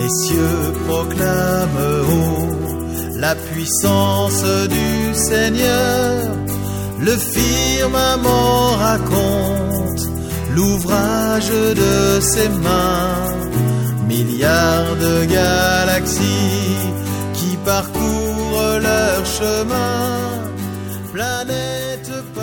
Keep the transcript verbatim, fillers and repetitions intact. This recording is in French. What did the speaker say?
Les cieux proclament haut la puissance du Seigneur. Le firmament raconte l'ouvrage de ses mains. Milliards de galaxies qui parcourent leur chemin. Planète